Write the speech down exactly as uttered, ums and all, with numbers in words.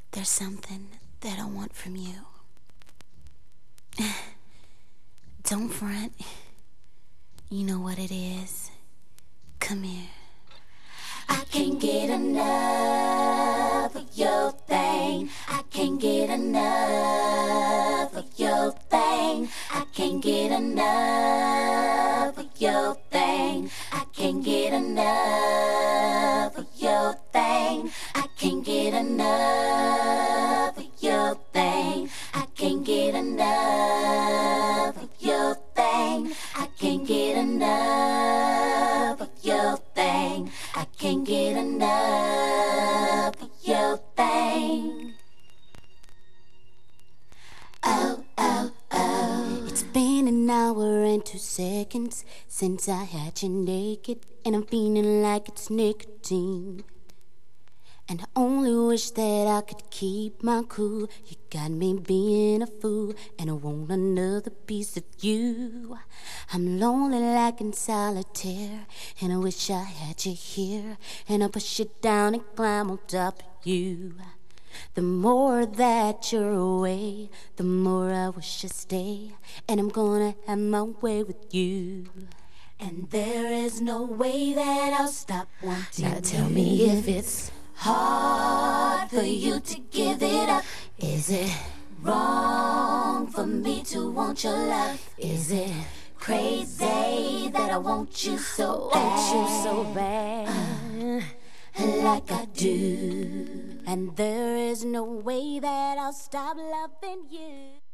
There's something that I want from you. Don't front. You know what it is. Come here. I can't get enough of your thing. I can't get enough of your thing. I can't get enough of your thing. I can't get enough of your thing. I can't get enough of your thing. I can't get enough of your thing. I can't get enough of your thing. I can't get enough of your thing. Oh, oh, oh. It's been an hour and two seconds since I had you naked, and I'm feeling like it's nicotine. And I only wish that I could keep my cool. You got me being a fool, and I want another piece of you. I'm lonely like in solitaire, and I wish I had you here. And I push you down and climb on top of you. The more that you're away, the more I wish you'd stay. And I'm gonna have my way with you. And there is no way that I'll stop wanting you. Now tell me if it's hard for you to give it up. Is it wrong for me to want your love? Is it crazy that I want you so bad? Want you so bad, uh, like I do. And there is no way that I'll stop loving you.